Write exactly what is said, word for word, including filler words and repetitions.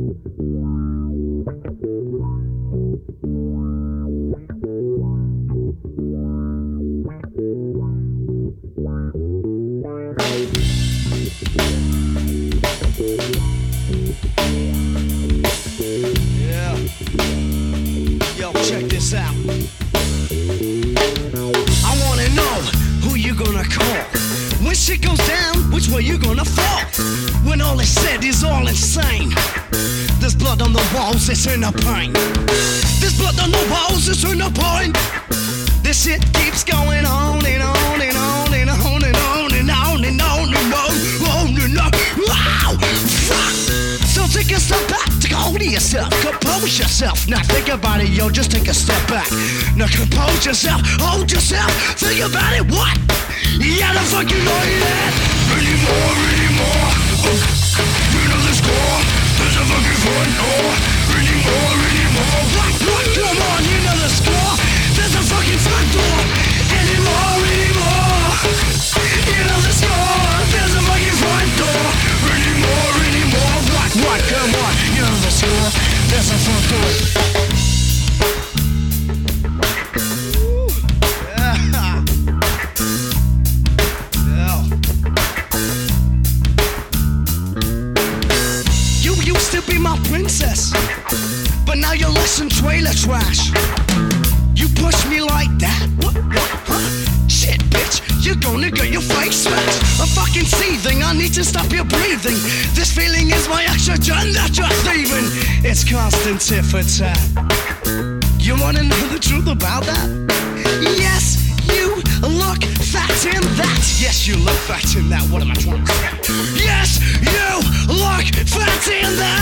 Yeah. Yo, check this out. I wanna know who you gonna call. When shit goes down, which way you gonna fall? When all is said is all insane. There's blood on the walls, it's in the pain. There's blood on the walls, it's in the pain. This shit keeps going on and on and on and on and on and on and on and on and on and on. Wow! Fuck! So take a step back, take a hold of yourself, compose yourself. Now think about it, yo, just take a step back. Now compose yourself, hold yourself, think about it, what? Yeah, the fuck you know that? Anymore, anymore. Oh, you know the score. There's a fucking front door. Anymore, anymore. What, what, come on, you know the score. There's a fucking front door. Anymore, anymore. You know the score. There's a fucking front door. Anymore, anymore. What, what, come on, you know the score. There's a front door. Be my princess, but now you're less than trailer trash. You push me like that? What? What? Huh? Shit, bitch, you're gonna get your face smashed. I'm fucking seething, I need to stop your breathing. This feeling is my oxygen that you're leaving. It's constant tit for tat. You wanna know the truth about that? Yes, you look fat in that. Yes, you look fat in that. What am I trying to say? Yes, you look fat in that.